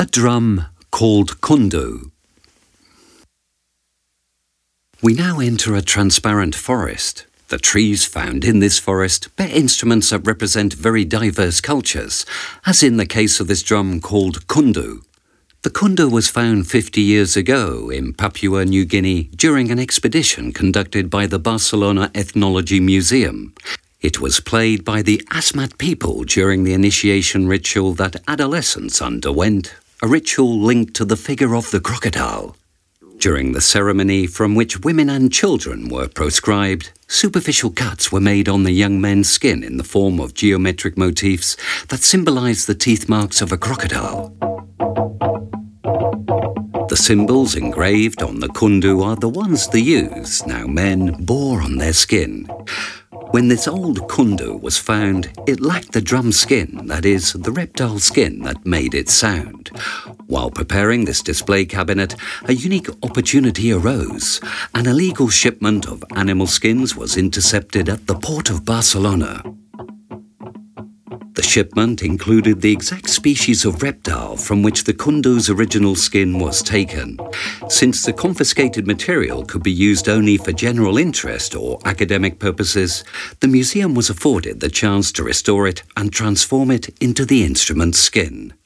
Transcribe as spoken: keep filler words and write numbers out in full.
drum called kundu. We now enter a transparent forest. The trees found in this forest bear instruments that represent very diverse cultures, as in the case of this drum called kundu. The kundu was found fifty years ago in Papua New Guinea during an expedition conducted by the Barcelona Ethnology Museum. It was played by the Asmat people during the initiation ritual that adolescents underwent, a ritual linked to the figure of the crocodile. During the ceremony, from which women and children were proscribed, superficial cuts were made on the young men's skin in the form of geometric motifs that symbolized the teeth marks of a crocodile. The symbols engraved on the kundu are the ones the youths, now men, bore on their skin. When this old kundu was found, it lacked the drum skin, that is, the reptile skin that made it sound. While preparing this display cabinet, a unique opportunity arose. An illegal shipment of animal skins was intercepted at the port of Barcelona. The shipment included the exact species of reptile from which the kundu's original skin was taken. Since the confiscated material could be used only for general interest or academic purposes, the museum was afforded the chance to restore it and transform it into the instrument's skin.